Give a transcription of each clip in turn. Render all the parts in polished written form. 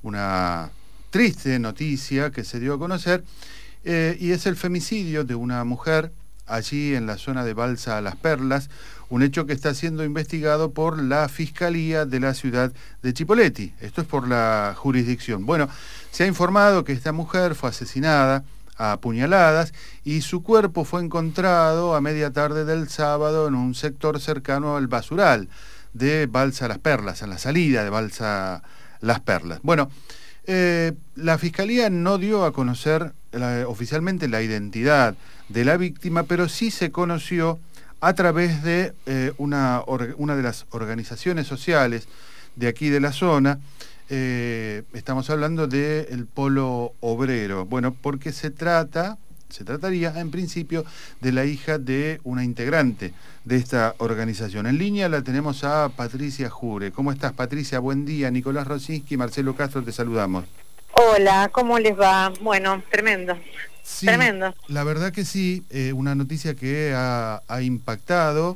una triste noticia que se dio a conocer, y es el femicidio de una mujer allí en la zona de Balsa Las Perlas, un hecho que está siendo investigado por la Fiscalía de la ciudad de Chipoleti. Esto es por la jurisdicción. Bueno, se ha informado que esta mujer fue asesinada a puñaladas y su cuerpo fue encontrado a media tarde del sábado en un sector cercano al basural de Balsa Las Perlas, en la salida de Balsa Las Perlas. Bueno, la Fiscalía no dio a conocer oficialmente la identidad de la víctima, pero sí se conoció a través de una de las organizaciones sociales de aquí de la zona. Estamos hablando del Polo Obrero. Bueno, porque se trataría en principio de la hija de una integrante de esta organización. En línea la tenemos a Patricia Jure. ¿Cómo estás, Patricia? Buen día. Nicolás Rosinski, Marcelo Castro, te saludamos. Hola, ¿cómo les va? Bueno, tremendo. Sí, tremendo. La verdad que sí, una noticia que ha impactado,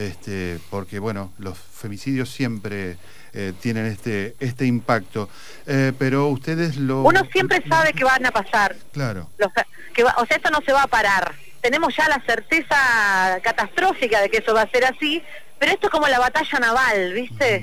porque bueno, los femicidios siempre tienen este impacto, pero ustedes lo... Uno siempre sabe que van a pasar. Claro. O sea, esto no se va a parar. Tenemos ya la certeza catastrófica de que eso va a ser así, pero esto es como la batalla naval, ¿viste?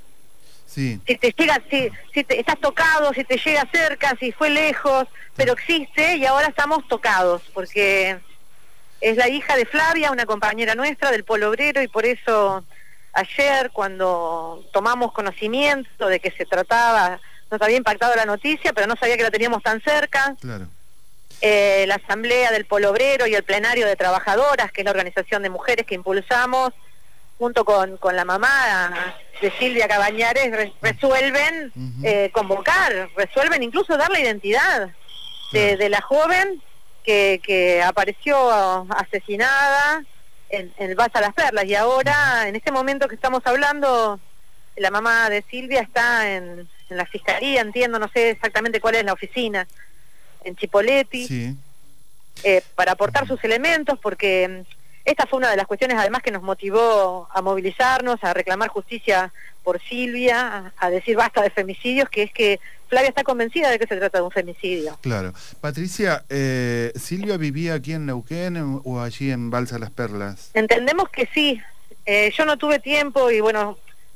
Sí. Si te llega, si te estás tocado, si te llega cerca, si fue lejos, pero existe y ahora estamos tocados, porque es la hija de Flavia, una compañera nuestra del Polo Obrero, y por eso ayer cuando tomamos conocimiento de que se trataba, nos había impactado la noticia, pero no sabía que la teníamos tan cerca. Claro. La asamblea del Polo Obrero y el plenario de trabajadoras, que es la organización de mujeres que impulsamos, junto con la mamá de Silvia Cabañares, resuelven convocar, resuelven incluso dar la identidad de la joven que apareció asesinada en el Balsa Las Perlas. Y ahora, en este momento que estamos hablando, la mamá de Silvia está en la fiscalía, entiendo, no sé exactamente cuál es la oficina, en Chipoleti, Sí. Para aportar sus elementos, porque esta fue una de las cuestiones además que nos motivó a movilizarnos, a reclamar justicia por Silvia, a decir basta de femicidios, que es que Flavia está convencida de que se trata de un femicidio. Claro. Patricia, ¿Silvia vivía aquí en Neuquén o allí en Balsa Las Perlas? Entendemos que sí. Yo no tuve tiempo y bueno,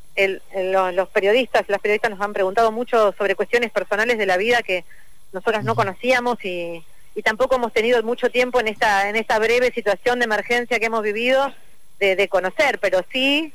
las periodistas nos han preguntado mucho sobre cuestiones personales de la vida que nosotros no conocíamos y tampoco hemos tenido mucho tiempo en esta breve situación de emergencia que hemos vivido de conocer, pero sí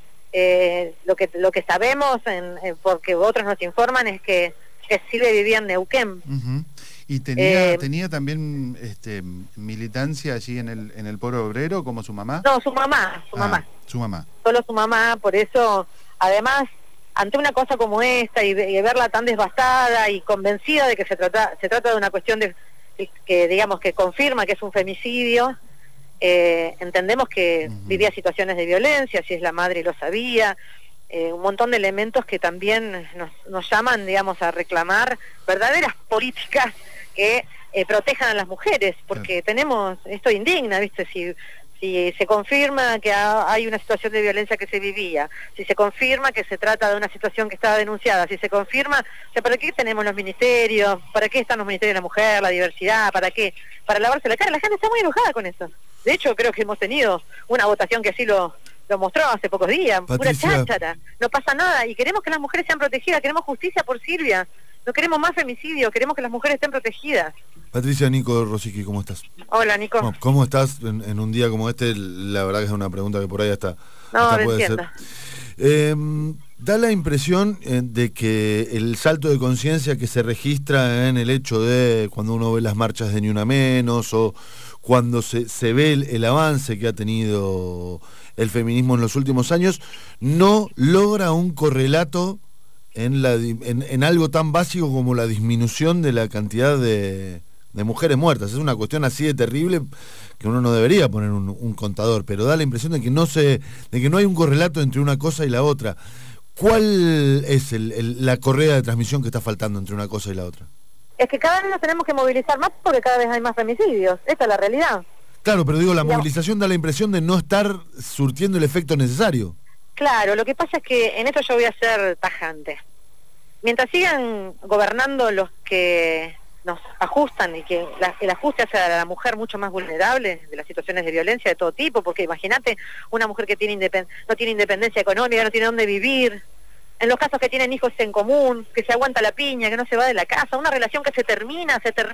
lo que sabemos, porque otros nos informan, es que Silvia vivía en Neuquén. ¿Y tenía también militancia allí en el Polo Obrero como su mamá? No, su mamá. Su mamá. Solo su mamá, por eso, además, ante una cosa como esta y verla tan devastada y convencida de que se trata de una cuestión que digamos que confirma que es un femicidio, entendemos que vivía situaciones de violencia, si es la madre lo sabía, un montón de elementos que también nos llaman, digamos, a reclamar verdaderas políticas que protejan a las mujeres, porque tenemos, esto indigna, ¿viste? Si se confirma que hay una situación de violencia que se vivía, si se confirma que se trata de una situación que estaba denunciada, si se confirma, o sea, ¿para qué tenemos los ministerios? ¿Para qué están los ministerios de la mujer, la diversidad? ¿Para qué? Para lavarse la cara. La gente está muy enojada con eso. De hecho, creo que hemos tenido una votación que así lo mostró hace pocos días. Patricia. Pura cháchara. No pasa nada. Y queremos que las mujeres sean protegidas. Queremos justicia por Silvia. No queremos más femicidio. Queremos que las mujeres estén protegidas. Patricia, Nico Rosinski, ¿cómo estás? Hola, Nico. ¿Cómo estás en un día como este? La verdad que es una pregunta que por ahí hasta puede entiendo. ser. Da la impresión de que el salto de conciencia que se registra en el hecho de cuando uno ve las marchas de Ni Una Menos o cuando se ve el avance que ha tenido el feminismo en los últimos años, no logra un correlato en algo tan básico como la disminución de la cantidad de mujeres muertas. Es una cuestión así de terrible que uno no debería poner un contador, pero da la impresión de que no hay un correlato entre una cosa y la otra. ¿Cuál es la correa de transmisión que está faltando entre una cosa y la otra? Es que cada vez nos tenemos que movilizar más porque cada vez hay más femicidios. Esa es la realidad. Claro, pero digo, la movilización da la impresión de no estar surtiendo el efecto necesario. Claro, lo que pasa es que en esto yo voy a ser tajante. mientras sigan gobernando los que nos ajustan y que el ajuste hace a la mujer mucho más vulnerable de las situaciones de violencia de todo tipo, porque imagínate una mujer que no tiene independencia económica, no tiene dónde vivir, en los casos que tienen hijos en común, que se aguanta la piña, que no se va de la casa, una relación que se terminó,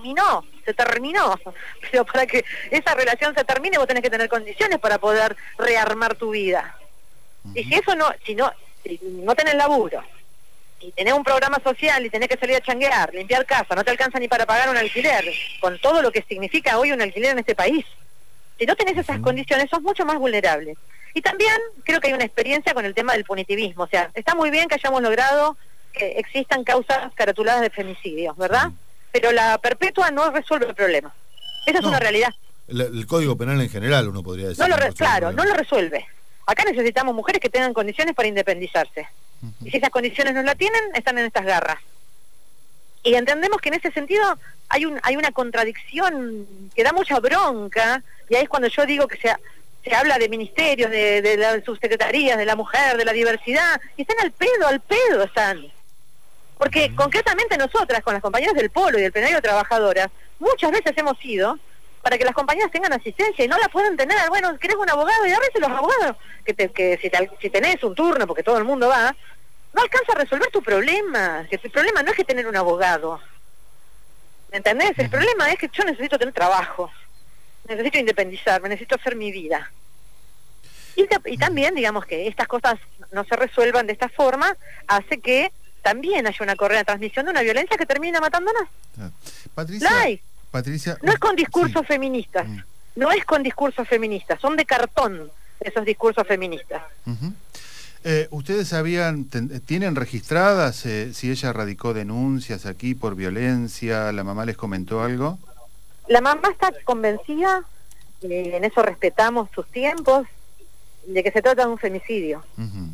pero para que esa relación se termine vos tenés que tener condiciones para poder rearmar tu vida. Y si eso si no tenés laburo, y tenés un programa social y tenés que salir a changuear, limpiar casa, no te alcanza ni para pagar un alquiler, con todo lo que significa hoy un alquiler en este país. Si no tenés esas condiciones, sos mucho más vulnerable. Y también creo que hay una experiencia con el tema del punitivismo. O sea, está muy bien que hayamos logrado que existan causas caratuladas de femicidios, ¿verdad? Pero la perpetua no resuelve el problema. Esa es una realidad. El Código Penal en general, uno podría decir. Claro, no lo resuelve. Acá necesitamos mujeres que tengan condiciones para independizarse. Y si esas condiciones no la tienen, están en estas garras. Y entendemos que en ese sentido hay una contradicción que da mucha bronca, y ahí es cuando yo digo que se habla de ministerios, de las subsecretarías, de la mujer, de la diversidad, y están al pedo están. Porque concretamente nosotras, con las compañeras del Polo y del Plenario de Trabajadoras, muchas veces hemos ido para que las compañeras tengan asistencia y no la pueden tener. Bueno, querés un abogado, y a veces los abogados, si tenés un turno, porque todo el mundo va, no alcanza a resolver tu problema. Que tu problema no es que tener un abogado, ¿me entendés? El problema es que yo necesito tener trabajo, necesito independizarme, necesito hacer mi vida. Y también, digamos, que estas cosas no se resuelvan de esta forma, hace que también haya una correa de transmisión de una violencia que termina matándonos. Patricia, no es con discursos feministas, no es con discursos feministas, son de cartón esos discursos feministas. ¿Ustedes tienen registradas si ella radicó denuncias aquí por violencia? ¿La mamá les comentó algo? La mamá está convencida, en eso respetamos sus tiempos, de que se trata de un femicidio.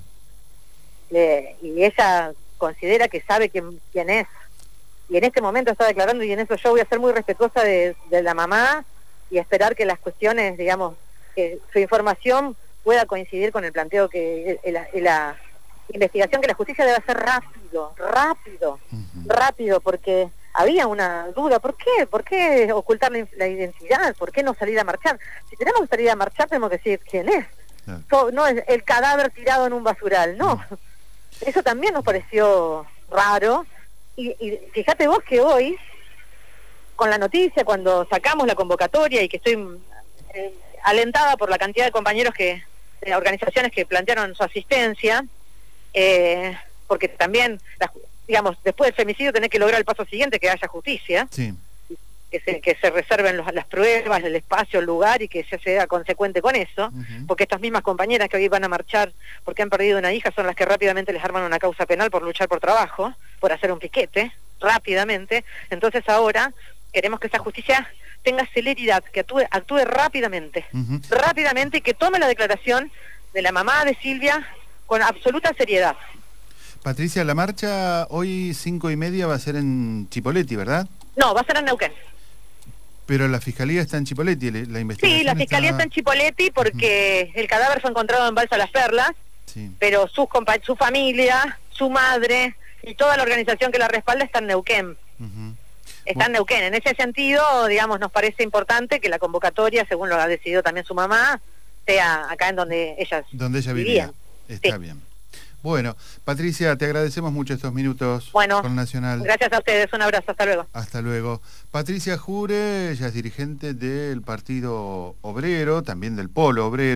Y ella considera que sabe quién es. Y en este momento está declarando, y en eso yo voy a ser muy respetuosa de la mamá y esperar que las cuestiones, digamos, que su información pueda coincidir con el planteo que la investigación, que la justicia debe hacer rápido, porque había una duda. ¿Por qué? ¿Por qué ocultar la identidad? ¿Por qué no salir a marchar? Si tenemos que salir a marchar, tenemos que decir quién es. No es el cadáver tirado en un basural, no. Eso también nos pareció raro. Y fíjate vos que hoy, con la noticia, cuando sacamos la convocatoria, y que estoy alentada por la cantidad de compañeros de organizaciones que plantearon su asistencia, porque también, digamos, después del femicidio tenés que lograr el paso siguiente, que haya justicia, que se reserven las pruebas, el espacio, el lugar, y que se sea consecuente con eso, porque estas mismas compañeras que hoy van a marchar porque han perdido una hija son las que rápidamente les arman una causa penal por luchar por trabajo, por hacer un piquete, rápidamente. Entonces ahora queremos que esa justicia tenga celeridad, que actúe rápidamente, y que tome la declaración de la mamá de Silvia con absoluta seriedad. Patricia, la marcha hoy 5:30 va a ser en Chipoleti, ¿verdad? No, va a ser en Neuquén. Pero la fiscalía está en Chipoleti, la investigación. Sí, la fiscalía está en Chipoleti porque el cadáver fue encontrado en Balsa Las Perlas, pero su familia, su madre y toda la organización que la respalda está en Neuquén. Está en Neuquén. En ese sentido, digamos, nos parece importante que la convocatoria, según lo ha decidido también su mamá, sea acá en donde ella vivía. Está bien. Bueno, Patricia, te agradecemos mucho estos minutos con Nacional. Gracias a ustedes, un abrazo, hasta luego. Hasta luego. Patricia Jure, ella es dirigente del Partido Obrero, también del Polo Obrero.